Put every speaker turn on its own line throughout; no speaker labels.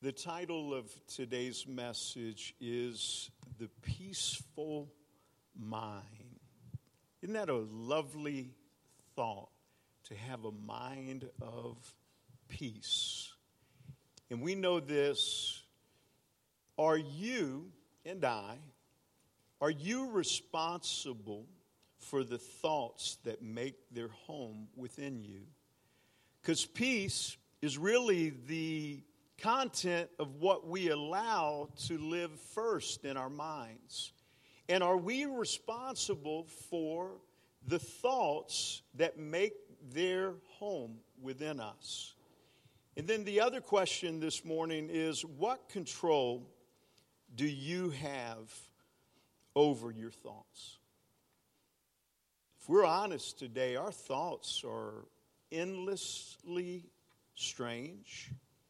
The title of today's message is The Peaceful Mind. Isn't that a lovely thought, to have a mind of peace? And we know this. Are you and I, are you responsible for the thoughts that make their home within you? Because peace is really the content of what we allow to live first in our minds. And are we responsible for the thoughts that make their home within us? And then the other question this morning is, what control do you have over your thoughts? If we're honest today, our thoughts are endlessly strange,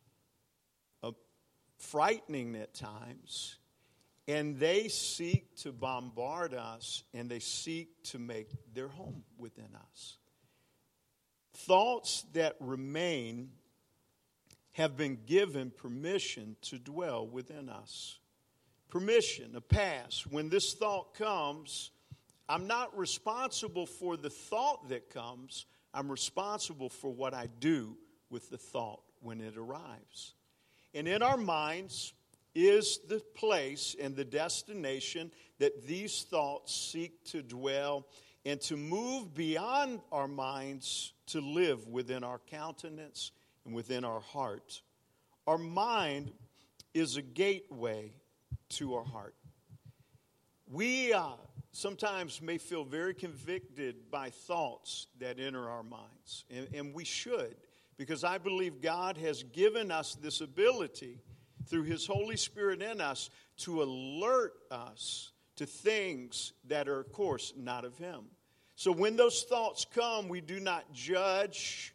frightening at times, and they seek to bombard us, and they seek to make their home within us. Thoughts that remain have been given permission to dwell within us. Permission, a pass. When this thought comes, I'm not responsible for the thought that comes. I'm responsible for what I do with the thought when it arrives. And in our minds is the place and the destination that these thoughts seek to dwell and to move beyond our minds to live within our countenance and within our heart. Our mind is a gateway to our heart. We sometimes may feel very convicted by thoughts that enter our minds, and we should. Because I believe God has given us this ability through His Holy Spirit in us to alert us to things that are, of course, not of Him. So when those thoughts come, we do not judge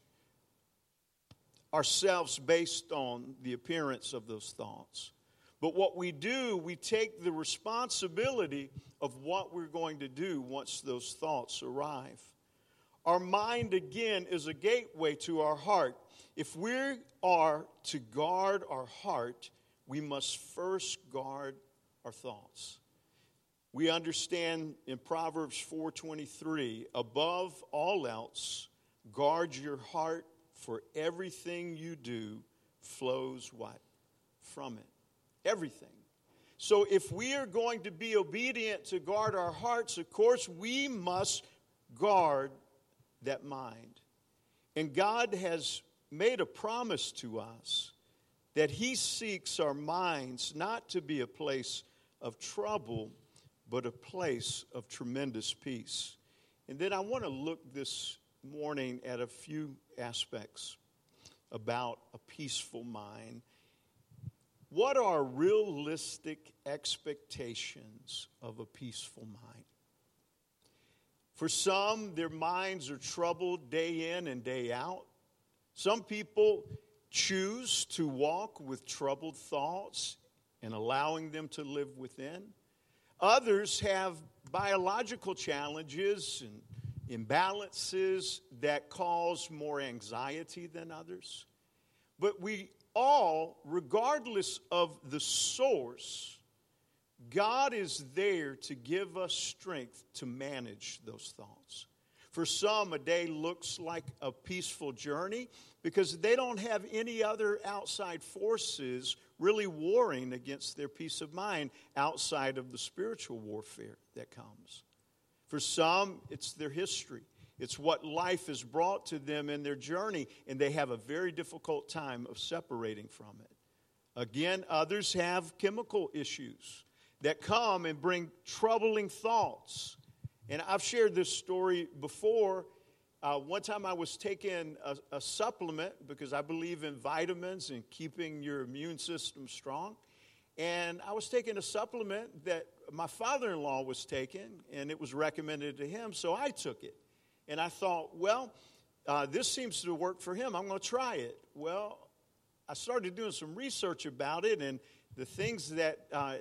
ourselves based on the appearance of those thoughts. But what we do, we take the responsibility of what we're going to do once those thoughts arrive. Our mind, again, is a gateway to our heart. If we are to guard our heart, we must first guard our thoughts. We understand in Proverbs 4:23, above all else, guard your heart, for everything you do flows what? From it. Everything. So if we are going to be obedient to guard our hearts, of course, we must guard that mind. And God has made a promise to us that He seeks our minds not to be a place of trouble, but a place of tremendous peace. And then I want to look this morning at a few aspects about a peaceful mind. What are realistic expectations of a peaceful mind? For some, their minds are troubled day in and day out. Some people choose to walk with troubled thoughts and allowing them to live within. Others have biological challenges and imbalances that cause more anxiety than others. But we all, regardless of the source, God is there to give us strength to manage those thoughts. For some, a day looks like a peaceful journey because they don't have any other outside forces really warring against their peace of mind outside of the spiritual warfare that comes. For some, it's their history. It's what life has brought to them in their journey, and they have a very difficult time of separating from it. Again, others have chemical issues that come and bring troubling thoughts. And I've shared this story before. One time I was taking a supplement because I believe in vitamins and keeping your immune system strong. And I was taking a supplement that my father-in-law was taking, and it was recommended to him, so I took it. And I thought, well, this seems to work for him. I'm going to try it. Well, I started doing some research about it, and the things that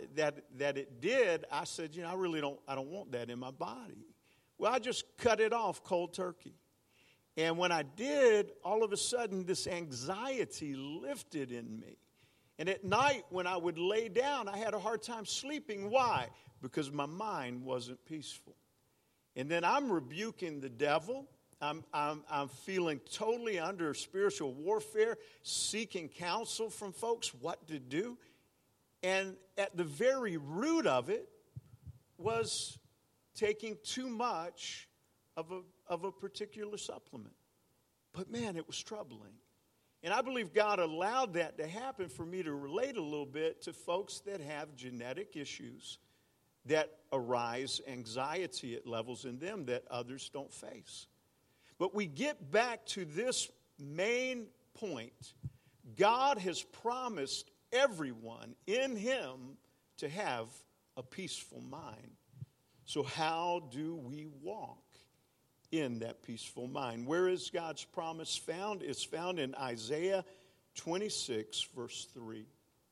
it did, I said, I really don't want that in my body. Well, I just cut it off cold turkey. And when I did, all of a sudden, this anxiety lifted in me. And at night when I would lay down, I had a hard time sleeping. Why? Because my mind wasn't peaceful. And then I'm rebuking the devil. I'm feeling totally under spiritual warfare, seeking counsel from folks what to do. And at the very root of it was taking too much of a particular supplement. But man, it was troubling. And I believe God allowed that to happen for me to relate a little bit to folks that have genetic issues that arise anxiety at levels in them that others don't face. But we get back to this main point. God has promised everyone in Him to have a peaceful mind. So how do we walk in that peaceful mind? Where is God's promise found? It's found in Isaiah 26, verse 3.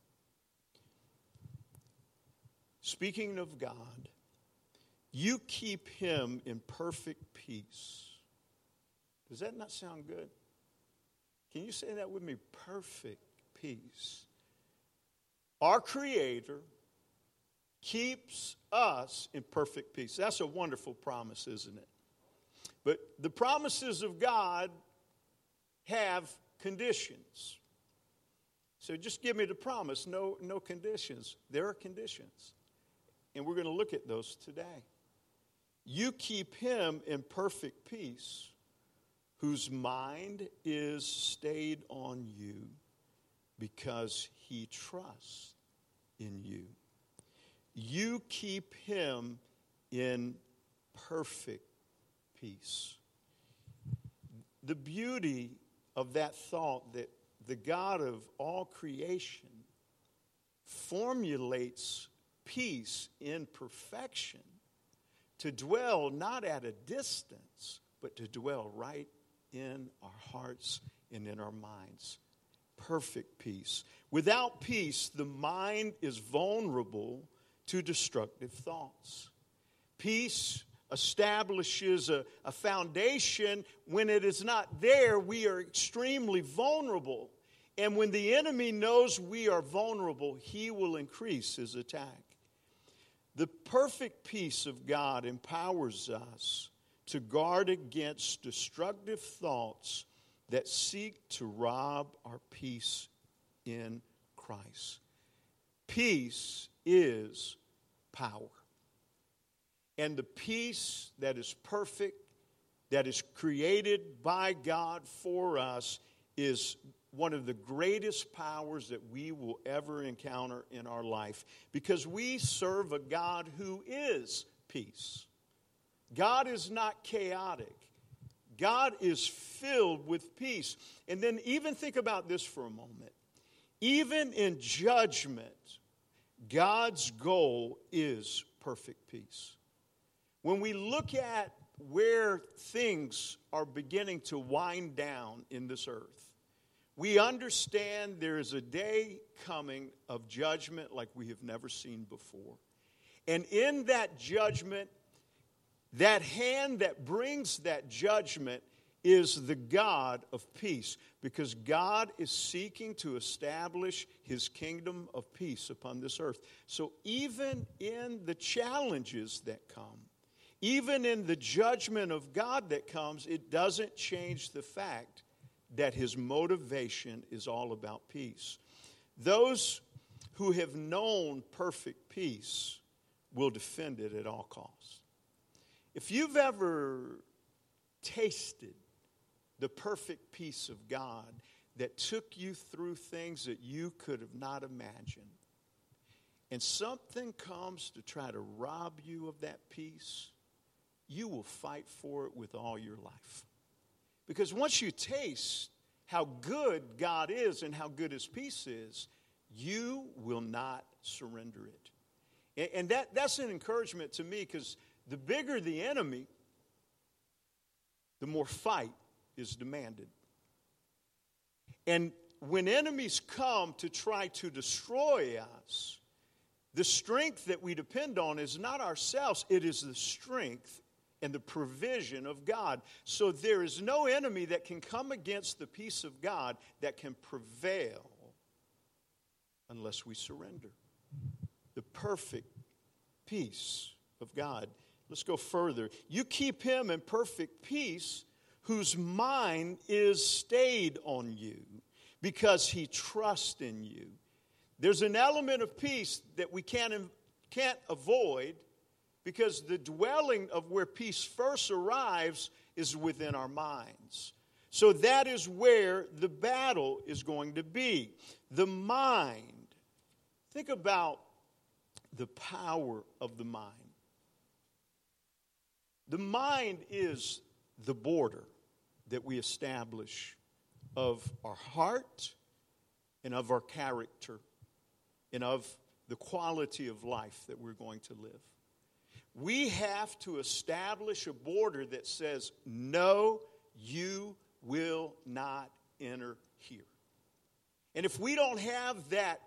Speaking of God, you keep Him in perfect peace. Does that not sound good? Can you say that with me? Perfect peace. Our Creator keeps us in perfect peace. That's a wonderful promise, isn't it? But the promises of God have conditions. So just give me the promise, no conditions. There are conditions. And we're going to look at those today. You keep him in perfect peace, whose mind is stayed on you because he trusts in you. You keep him in perfect peace. The beauty of that thought that the God of all creation formulates peace in perfection to dwell not at a distance, but to dwell right in our hearts and in our minds. Perfect peace. Without peace, the mind is vulnerable to destructive thoughts. Peace establishes a foundation. When it is not there, we are extremely vulnerable. And when the enemy knows we are vulnerable, he will increase his attack. The perfect peace of God empowers us to guard against destructive thoughts that seek to rob our peace in Christ. Peace is power. And the peace that is perfect, that is created by God for us, is one of the greatest powers that we will ever encounter in our life. Because we serve a God who is peace. God is not chaotic. God is filled with peace. And then even think about this for a moment. Even in judgment, God's goal is perfect peace. When we look at where things are beginning to wind down in this earth, we understand there is a day coming of judgment like we have never seen before. And in that judgment, that hand that brings that judgment is the God of peace, because God is seeking to establish his kingdom of peace upon this earth. So even in the challenges that come, even in the judgment of God that comes, it doesn't change the fact that his motivation is all about peace. Those who have known perfect peace will defend it at all costs. If you've ever tasted the perfect peace of God that took you through things that you could have not imagined, and something comes to try to rob you of that peace, you will fight for it with all your life. Because once you taste how good God is and how good his peace is, you will not surrender it. And that's an encouragement to me, because the bigger the enemy, the more fight is demanded. And when enemies come to try to destroy us, the strength that we depend on is not ourselves, it is the strength and the provision of God. So there is no enemy that can come against the peace of God that can prevail unless we surrender. The perfect peace of God. Let's go further. You keep him in perfect peace whose mind is stayed on you because he trusts in you. There's an element of peace that we can't avoid because the dwelling of where peace first arrives is within our minds. So that is where the battle is going to be. The mind. Think about the power of the mind. The mind is the border that we establish of our heart and of our character and of the quality of life that we're going to live. We have to establish a border that says, no, you will not enter here. And if we don't have that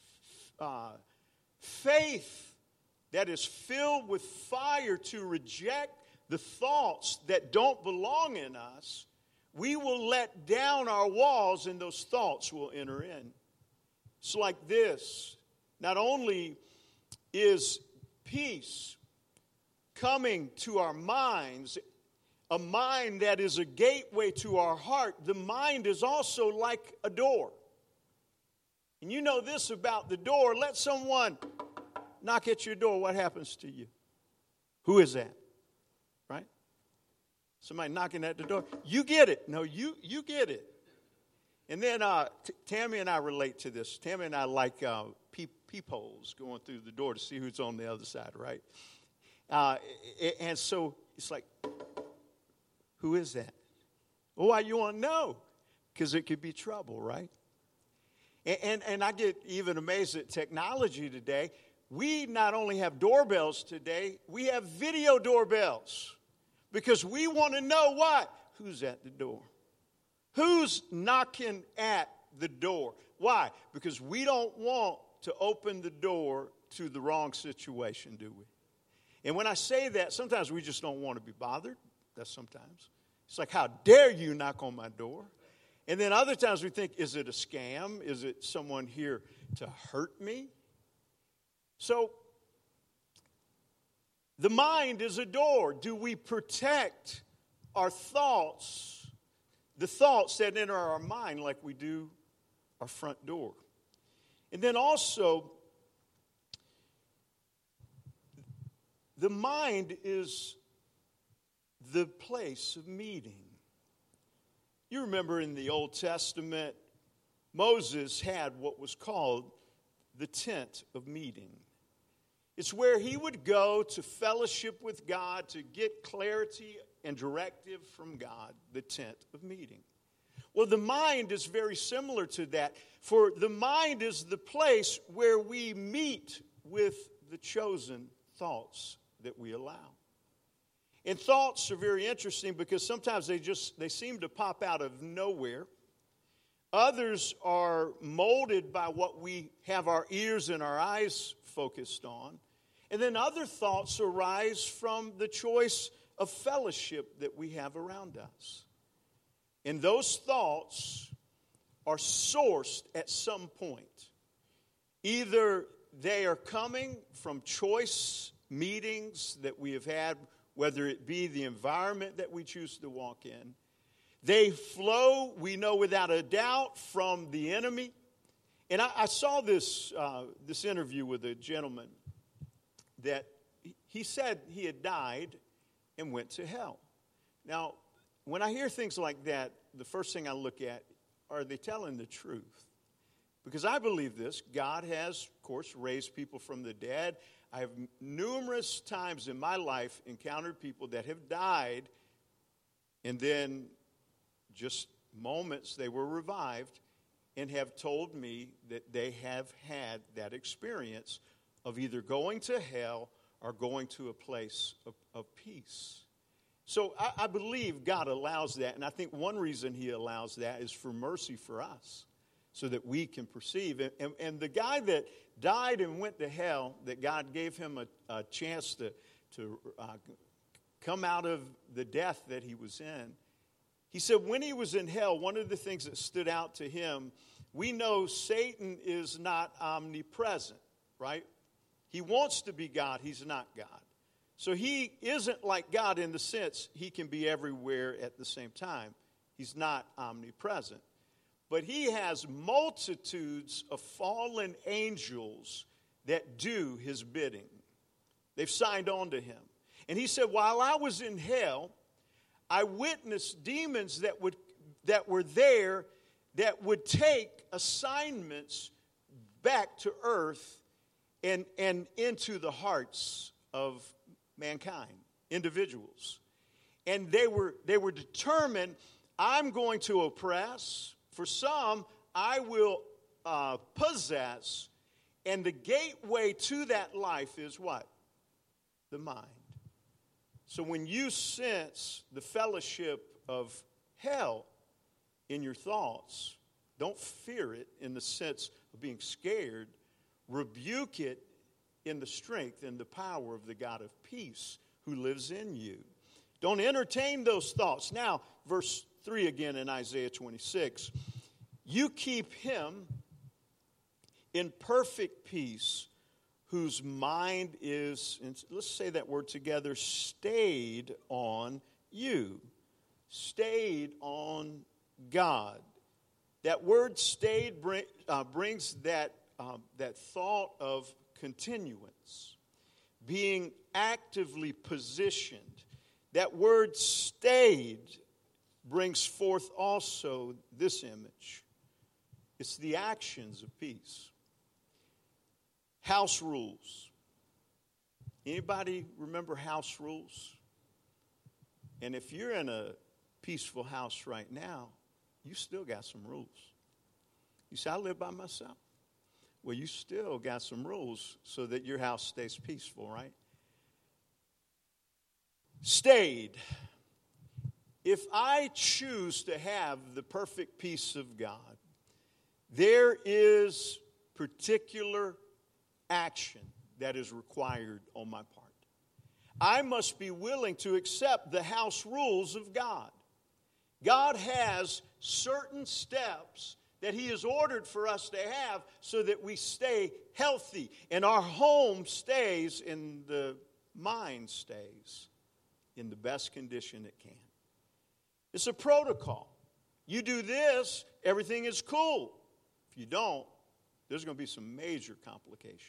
faith that is filled with fire to reject the thoughts that don't belong in us, we will let down our walls and those thoughts will enter in. It's like this. Not only is peace coming to our minds, a mind that is a gateway to our heart, the mind is also like a door. And you know this about the door. Let someone knock at your door. What happens to you? Who is that? Right? Somebody knocking at the door. You get it. No, you get it. And then Tammy and I relate to this. Tammy and I like peepholes going through the door to see who's on the other side, right? And so it's like, who is that? Well, why you want to know? Because it could be trouble, right? And I get even amazed at technology today. We not only have doorbells today, we have video doorbells. Because we want to know what? Who's at the door? Who's knocking at the door? Why? Because we don't want to open the door to the wrong situation, do we? And when I say that, sometimes we just don't want to be bothered. That's sometimes. It's like, how dare you knock on my door? And then other times we think, is it a scam? Is it someone here to hurt me? So, the mind is a door. Do we protect our thoughts, the thoughts that enter our mind like we do our front door? And then also, the mind is the place of meeting. You remember in the Old Testament, Moses had what was called the tent of meeting. It's where he would go to fellowship with God, to get clarity and directive from God, the tent of meeting. Well, the mind is very similar to that, for the mind is the place where we meet with the chosen thoughts that we allow. And thoughts are very interesting because sometimes they seem to pop out of nowhere. Others are molded by what we have our ears and our eyes focused on. And then other thoughts arise from the choice of fellowship that we have around us. And those thoughts are sourced at some point. Either they are coming from choice meetings that we have had, whether it be the environment that we choose to walk in. They flow, we know without a doubt, from the enemy. And I saw this interview with a gentleman that he said he had died and went to hell. Now, when I hear things like that, the first thing I look at, are they telling the truth? Because I believe this. God has, of course, raised people from the dead. I have numerous times in my life encountered people that have died, and then just moments they were revived and have told me that they have had that experience of either going to hell or going to a place of peace. So I believe God allows that, and I think one reason he allows that is for mercy for us, so that we can perceive. And the guy that died and went to hell, that God gave him a chance to come out of the death that he was in, he said when he was in hell, one of the things that stood out to him we know Satan is not omnipresent, right? He wants to be God. He's not God. So he isn't like God in the sense he can be everywhere at the same time. He's not omnipresent. But he has multitudes of fallen angels that do his bidding. They've signed on to him. And he said, while I was in hell, I witnessed demons that were there that would take assignments back to earth and into the hearts of mankind, individuals. And they were determined, I'm going to oppress. For some, I will possess. And the gateway to that life is what? The mind. So when you sense the fellowship of hell in your thoughts, don't fear it in the sense of being scared. Rebuke it in the strength and the power of the God of peace who lives in you. Don't entertain those thoughts. Now, verse 3 again in Isaiah 26. You keep him in perfect peace whose mind is, let's say that word together, stayed on you. Stayed on God. That word stayed brings that thought of continuance, being actively positioned. That word stayed brings forth also this image. It's the actions of peace. House rules. Anybody remember house rules? And if you're in a peaceful house right now, you still got some rules. You say, I live by myself. Well, you still got some rules so that your house stays peaceful, right? Stayed. If I choose to have the perfect peace of God, there is particular action that is required on my part. I must be willing to accept the house rules of God. God has certain steps that he has ordered for us to have so that we stay healthy and our home stays and the mind stays in the best condition it can. It's a protocol. You do this, everything is cool. If you don't, there's going to be some major complications.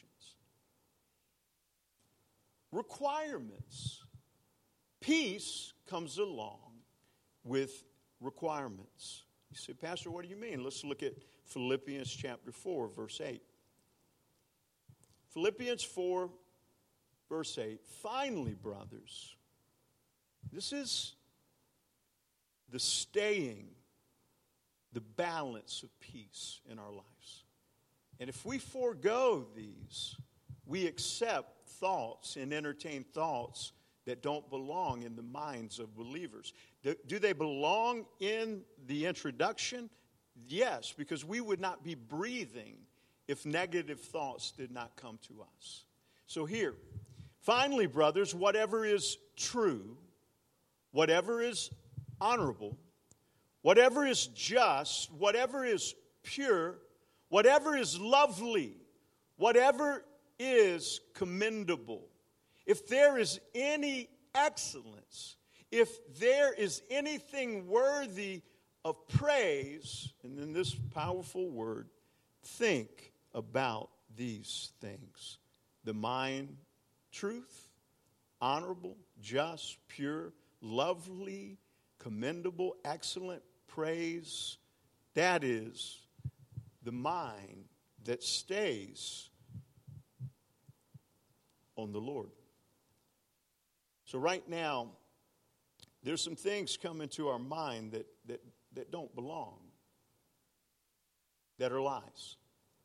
Requirements. Peace comes along with requirements. You say, Pastor, what do you mean? Let's look at Philippians chapter 4, verse 8. Philippians 4, verse 8. Finally, brothers, this is the staying, the balance of peace in our lives. And if we forego these, we accept thoughts and entertain thoughts that don't belong in the minds of believers. Do they belong in the introduction? Yes, because we would not be breathing if negative thoughts did not come to us. So here, finally, brothers, whatever is true, whatever is honorable, whatever is just, whatever is pure, whatever is lovely, whatever is commendable, if there is any excellence, if there is anything worthy of praise, and then this powerful word, think about these things. The mind, truth, honorable, just, pure, lovely, commendable, excellent, praise. That is the mind that stays on the Lord. So right now, there's some things come into our mind that don't belong, that are lies.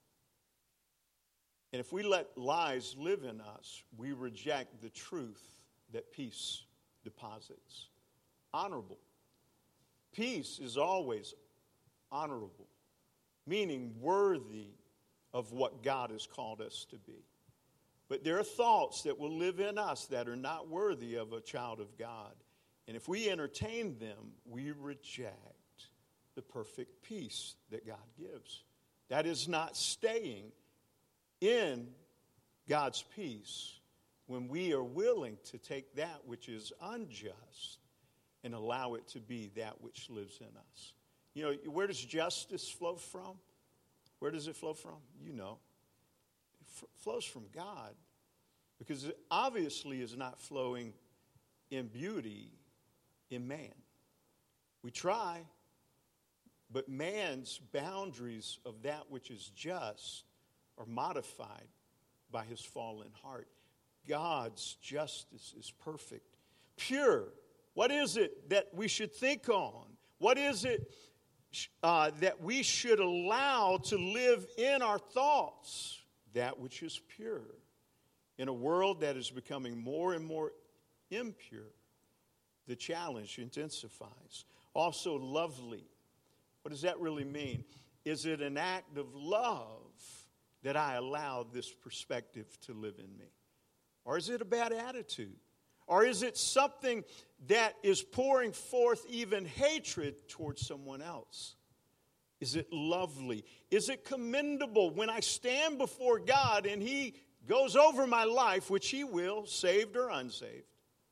And if we let lies live in us, we reject the truth that peace deposits. Honorable. Peace is always honorable, meaning worthy of what God has called us to be. But there are thoughts that will live in us that are not worthy of a child of God. And if we entertain them, we reject the perfect peace that God gives. That is not staying in God's peace when we are willing to take that which is unjust and allow it to be that which lives in us. You know, where does justice flow from? Where does it flow from? You know. It flows from God, because it obviously is not flowing in beauty in man. We try, but man's boundaries of that which is just are modified by his fallen heart. God's justice is perfect, pure. What is it that we should think on? What is it that we should allow to live in our thoughts? That which is pure. In a world that is becoming more and more impure, the challenge intensifies. Also, lovely. What does that really mean? Is it an act of love that I allow this perspective to live in me? Or is it a bad attitude? Or is it something that is pouring forth even hatred towards someone else? Is it lovely? Is it commendable when I stand before God and He goes over my life, which He will, saved or unsaved?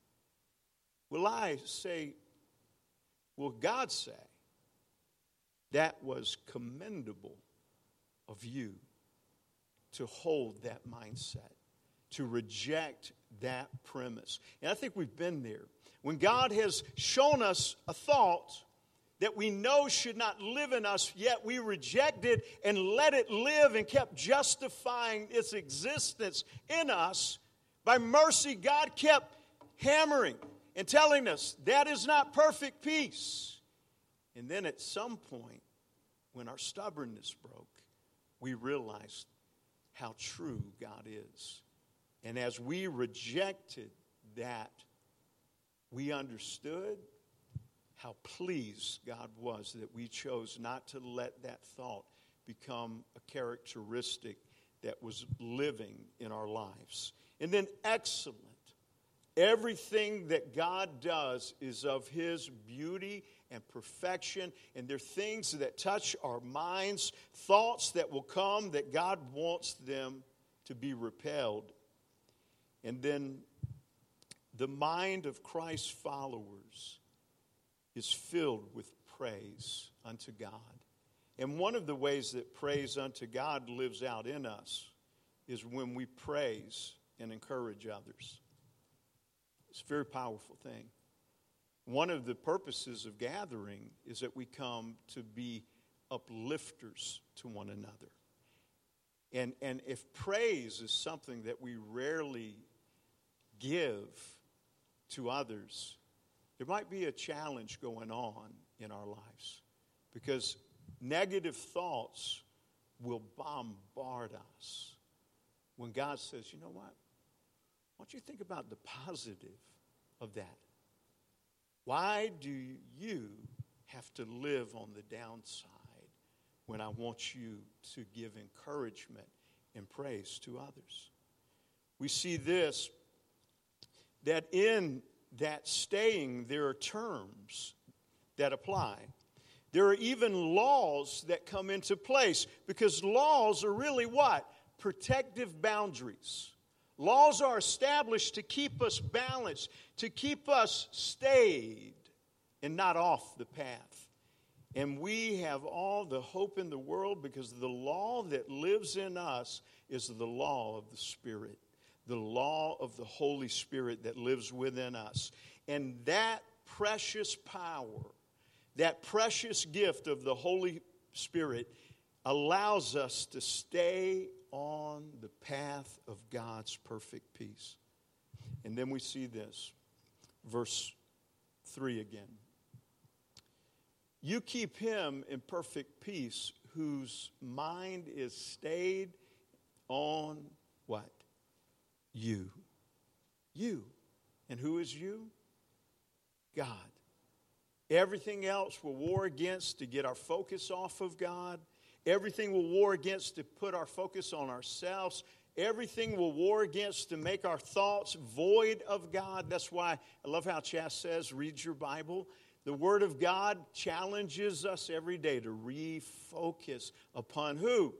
Will I say, will God say, that was commendable of you to hold that mindset, to reject that premise? And I think we've been there. When God has shown us a thought that we know should not live in us, yet we rejected and let it live and kept justifying its existence in us, by mercy, God kept hammering and telling us that is not perfect peace. And then at some point, when our stubbornness broke, we realized how true God is. And as we rejected that, we understood how pleased God was that we chose not to let that thought become a characteristic that was living in our lives. And then excellent. Everything that God does is of His beauty and perfection, and they're things that touch our minds, thoughts that will come that God wants them to be repelled. And then the mind of Christ's followers is filled with praise unto God. And one of the ways that praise unto God lives out in us is when we praise and encourage others. It's a very powerful thing. One of the purposes of gathering is that we come to be uplifters to one another. And if praise is something that we rarely give to others, there might be a challenge going on in our lives, because negative thoughts will bombard us when God says, you know what? Why don't you think about the positive of that? Why do you have to live on the downside when I want you to give encouragement and praise to others? We see this, that in that staying, there are terms that apply. There are even laws that come into place, because laws are really what? Protective boundaries. Laws are established to keep us balanced, to keep us stayed and not off the path. And we have all the hope in the world, because the law that lives in us is the law of the Spirit, the law of the Holy Spirit that lives within us. And that precious power, that precious gift of the Holy Spirit allows us to stay on the path of God's perfect peace. And then we see this, verse 3 again. You keep him in perfect peace whose mind is stayed on what? You. You. And who is you? God. Everything else will war against to get our focus off of God. Everything will war against to put our focus on ourselves. Everything will war against to make our thoughts void of God. That's why I love how Chas says, read your Bible. The Word of God challenges us every day to refocus upon who?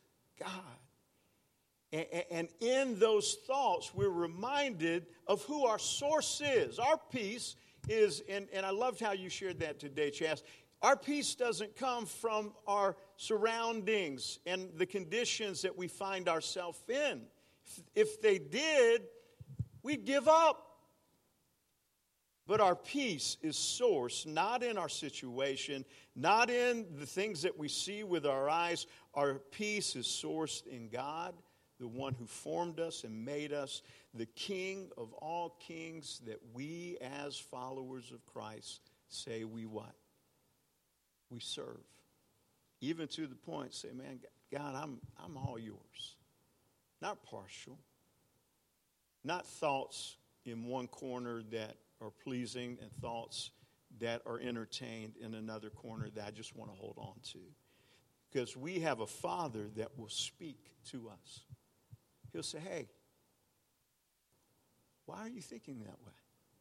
God. And in those thoughts, we're reminded of who our source is. Our peace is, and I loved how you shared that today, Chas. Our peace doesn't come from our surroundings and the conditions that we find ourselves in. If they did, we'd give up. But our peace is sourced not in our situation, not in the things that we see with our eyes. Our peace is sourced in God, the one who formed us and made us, the King of all kings that we as followers of Christ say we what? We serve. Even to the point, say, man, God, I'm all yours. Not partial. Not thoughts in one corner that are pleasing and thoughts that are entertained in another corner that I just want to hold on to. Because we have a Father that will speak to us. He'll say, hey, why are you thinking that way?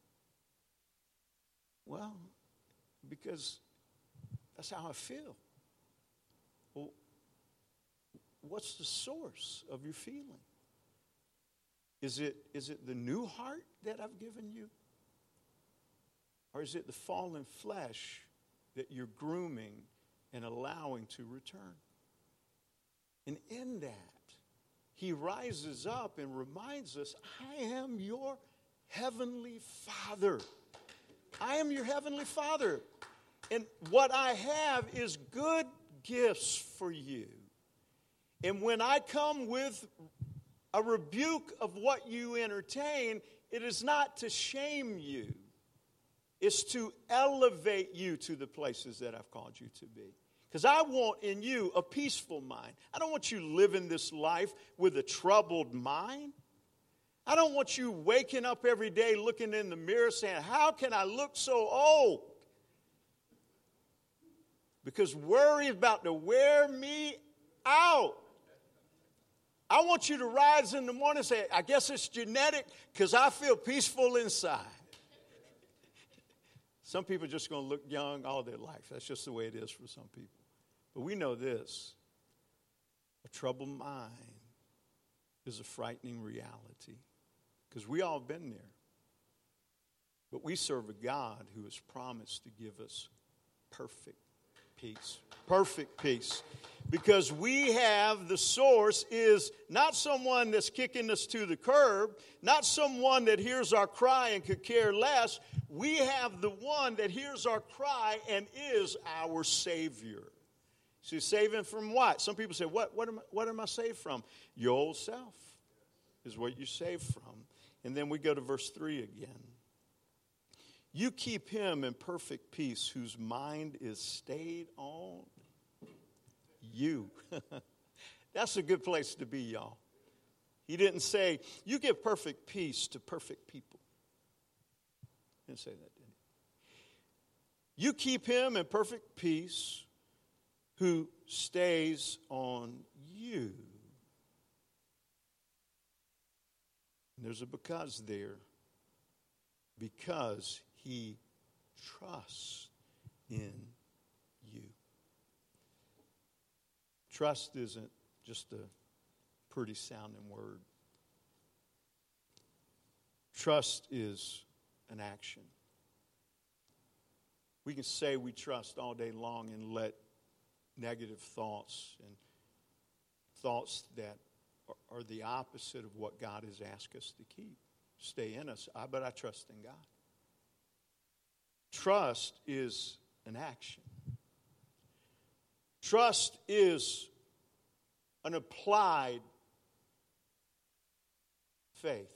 Well, because that's how I feel. Well, what's the source of your feeling? Is it the new heart that I've given you? Or is it the fallen flesh that you're grooming and allowing to return? And in that, he rises up and reminds us, I am your heavenly Father. I am your heavenly Father. And what I have is good gifts for you. And when I come with a rebuke of what you entertain, it is not to shame you. It's to elevate you to the places that I've called you to be. Because I want in you a peaceful mind. I don't want you living this life with a troubled mind. I don't want you waking up every day looking in the mirror saying, how can I look so old? Because worry is about to wear me out. I want you to rise in the morning and say, I guess it's genetic because I feel peaceful inside. Some people are just going to look young all their life. That's just the way it is for some people. But we know this. A troubled mind is a frightening reality. Because we all have been there. But we serve a God who has promised to give us perfect peace. Perfect peace. Because we have the source is not someone that's kicking us to the curb, not someone that hears our cry and could care less. We have the one that hears our cry and is our Savior. So saving from what? Some people say, what am I saved from? Your old self is what you're saved from. And then we go to verse 3 again. You keep him in perfect peace whose mind is stayed on you. That's a good place to be, y'all. He didn't say, you give perfect peace to perfect people. He didn't say that, did he? You keep him in perfect peace who stays on you. And there's a because there. Because he trusts in you. Trust isn't just a pretty sounding word. Trust is an action. We can say we trust all day long and let negative thoughts and thoughts that are the opposite of what God has asked us to keep stay in us. But I trust in God. Trust is an action. Trust is an applied faith.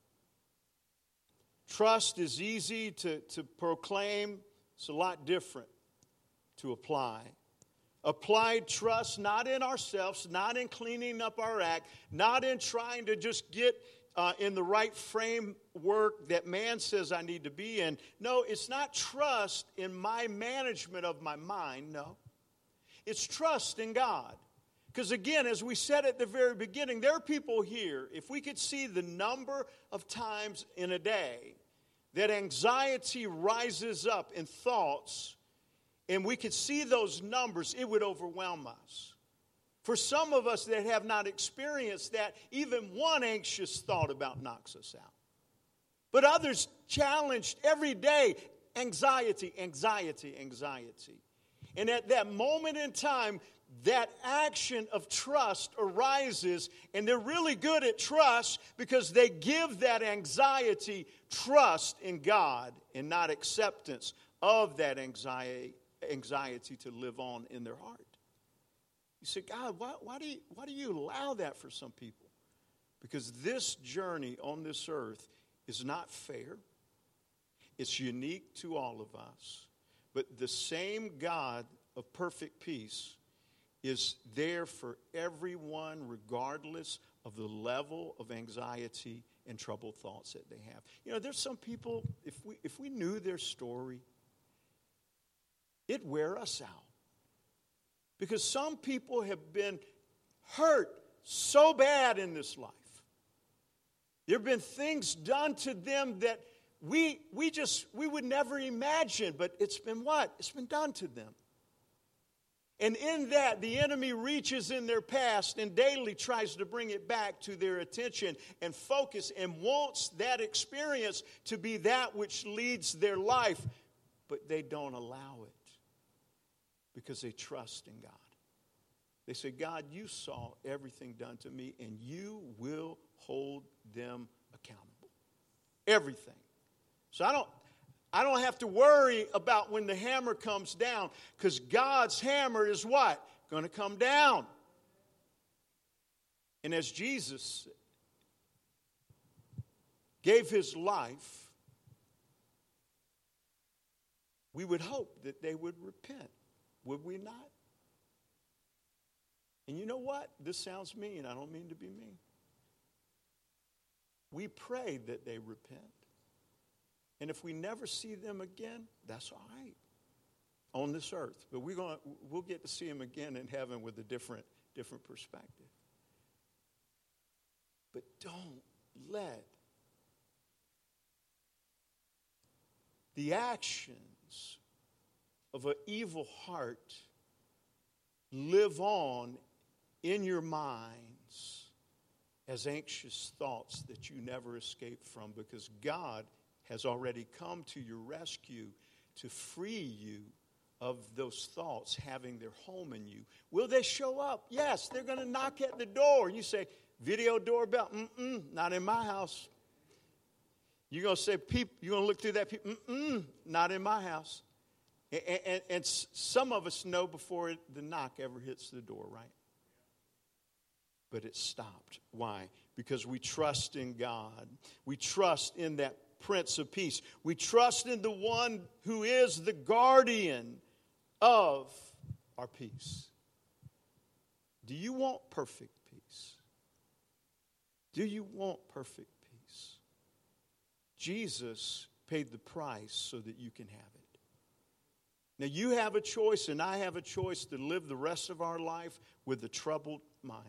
Trust is easy to proclaim. It's a lot different to apply. Applied trust, not in ourselves, not in cleaning up our act, not in trying to just get in the right framework that man says I need to be in. No, it's not trust in my management of my mind, no. It's trust in God. Because again, as we said at the very beginning, there are people here, if we could see the number of times in a day that anxiety rises up in thoughts, and we could see those numbers, it would overwhelm us. For some of us that have not experienced that, even one anxious thought about knocks us out. But others challenged every day, anxiety, anxiety, anxiety. And at that moment in time, that action of trust arises, and they're really good at trust because they give that anxiety trust in God and not acceptance of that anxiety to live on in their heart. You say, God, why do you allow that for some people? Because this journey on this earth is not fair. It's unique to all of us. But the same God of perfect peace is there for everyone regardless of the level of anxiety and troubled thoughts that they have. You know, there's some people, if we knew their story, it'd wear us out. Because some people have been hurt so bad in this life. There have been things done to them that we would never imagine, but it's been what? It's been done to them. And in that, the enemy reaches in their past and daily tries to bring it back to their attention and focus and wants that experience to be that which leads their life, but they don't allow it because they trust in God. They say, God, you saw everything done to me, and you will hold them accountable. Everything. So I don't have to worry about when the hammer comes down, because God's hammer is what? Going to come down. And as Jesus gave his life, we would hope that they would repent. Would we not? And you know what? This sounds mean. I don't mean to be mean. We pray that they repent. And if we never see them again, that's all right on this earth. But we'll get to see them again in heaven with a different perspective. But don't let the actions of an evil heart live on in your minds as anxious thoughts that you never escape from, because God has already come to your rescue to free you of those thoughts having their home in you. Will they show up? Yes, they're going to knock at the door. You say, video doorbell? Not in my house. You're going to say, you're going to look through that? Not in my house. And some of us know before the knock ever hits the door, right? But it stopped. Why? Because we trust in God. We trust in that Prince of Peace. We trust in the one who is the guardian of our peace. Do you want perfect peace? Do you want perfect peace? Jesus paid the price so that you can have it. Now you have a choice, and I have a choice to live the rest of our life with a troubled mind.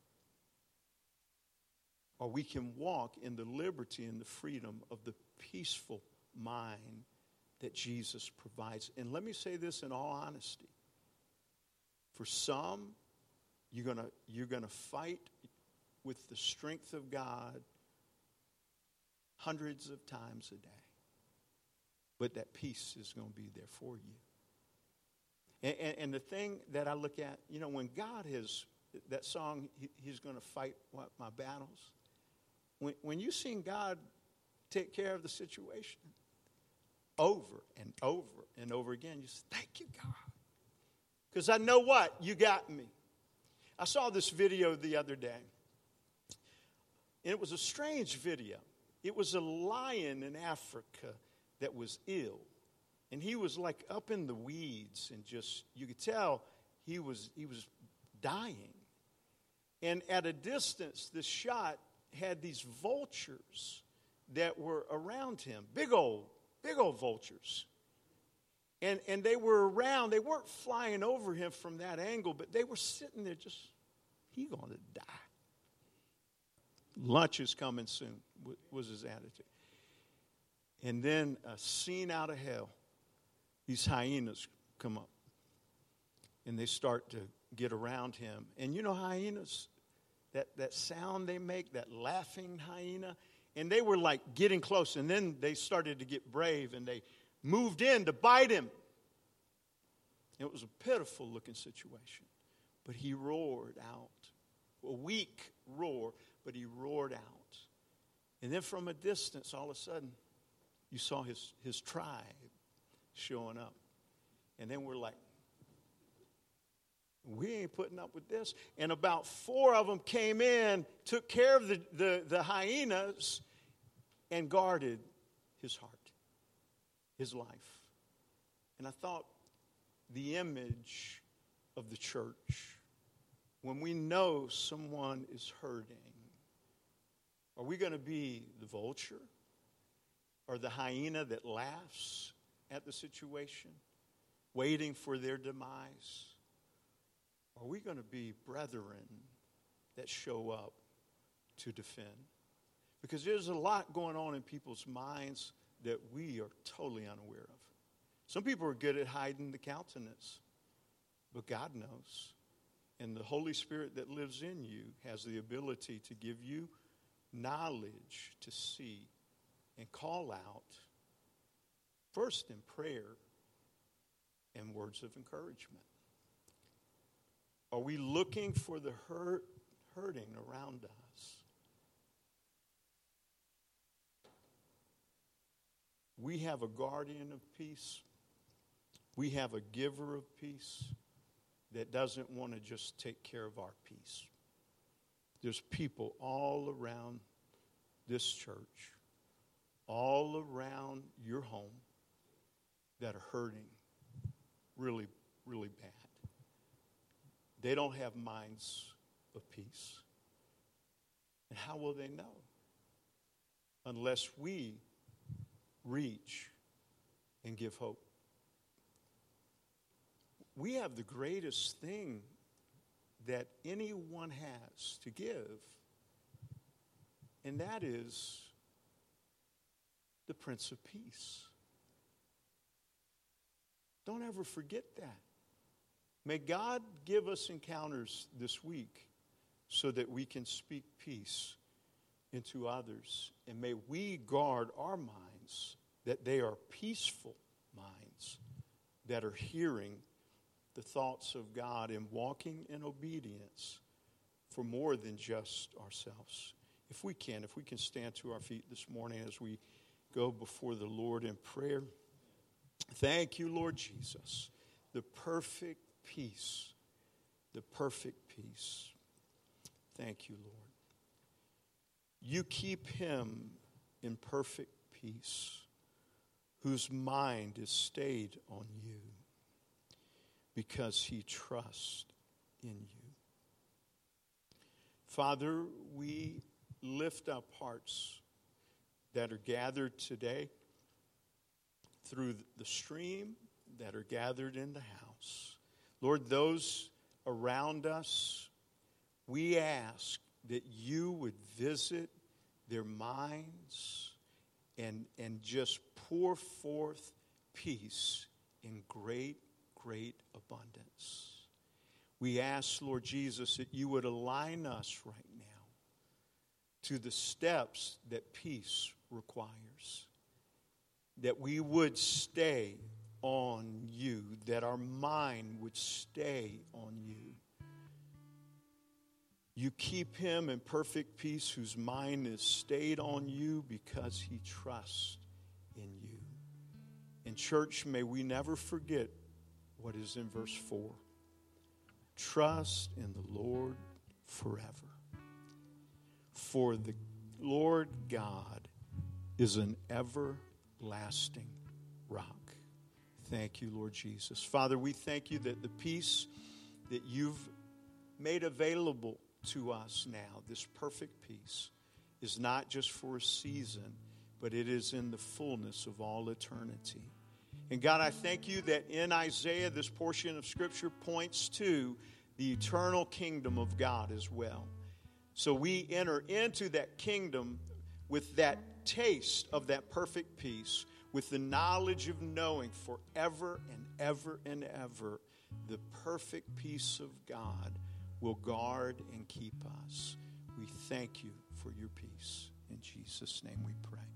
Or we can walk in the liberty and the freedom of the peaceful mind that Jesus provides. And let me say this in all honesty. For some, you're gonna fight with the strength of God hundreds of times a day. But that peace is going to be there for you. And the thing that I look at, you know, when God has that song, he's going to fight my battles. When you sing God take care of the situation over and over and over again, you say, thank you, God. Because I know what? You got me. I saw this video the other day. And it was a strange video. It was a lion in Africa that was ill. And he was like up in the weeds, and just, you could tell he was dying. And at a distance, this shot had these vultures that were around him. Big old vultures. And they were around. They weren't flying over him from that angle, but they were sitting there just, he's going to die. Lunch is coming soon, was his attitude. And then a scene out of hell. These hyenas come up. And they start to get around him. And you know hyenas, that sound they make, that laughing hyena. And they were like getting close. And then they started to get brave. And they moved in to bite him. It was a pitiful looking situation. But he roared out. A weak roar, but he roared out. And then from a distance, all of a sudden, you saw his tribe showing up. And then we're like, we ain't putting up with this. And about 4 of them came in, took care of the hyenas, and guarded his heart, his life. And I thought the image of the church, when we know someone is hurting, are we going to be the vulture or the hyena that laughs at the situation, waiting for their demise? Are we going to be brethren that show up to defend? Because there's a lot going on in people's minds that we are totally unaware of. Some people are good at hiding the countenance, but God knows. And the Holy Spirit that lives in you has the ability to give you knowledge to see and call out, first in prayer and words of encouragement. Are we looking for the hurting around us? We have a guardian of peace. We have a giver of peace that doesn't want to just take care of our peace. There's people all around this church, all around your home, that are hurting really, really bad. They don't have minds of peace. And how will they know? Unless we reach and give hope. We have the greatest thing that anyone has to give, and that is the Prince of Peace. Don't ever forget that. May God give us encounters this week so that we can speak peace into others. And may we guard our minds that they are peaceful minds that are hearing the thoughts of God and walking in obedience for more than just ourselves. If we can stand to our feet this morning as we go before the Lord in prayer. Thank you, Lord Jesus, the perfect peace, the perfect peace. Thank you, Lord. You keep him in perfect peace, whose mind is stayed on you, because he trusts in you. Father, we lift up hearts that are gathered today through the stream, that are gathered in the house. Lord, those around us, we ask that you would visit their minds and just pour forth peace in great abundance. We ask, Lord Jesus, that you would align us right now to the steps that peace requires. That we would stay on you, that our mind would stay on you. You keep him in perfect peace whose mind is stayed on you because he trusts in you. In church, may we never forget what is in verse 4. Trust in the Lord forever. For the Lord God is an everlasting rock. Thank you, Lord Jesus. Father, we thank you that the peace that you've made available to us now, this perfect peace, is not just for a season, but it is in the fullness of all eternity. And God, I thank you that in Isaiah, this portion of Scripture points to the eternal kingdom of God as well. So we enter into that kingdom with that taste of that perfect peace, with the knowledge of knowing forever and ever and ever the perfect peace of God will guard and keep us. We thank you for your peace. In Jesus' name we pray.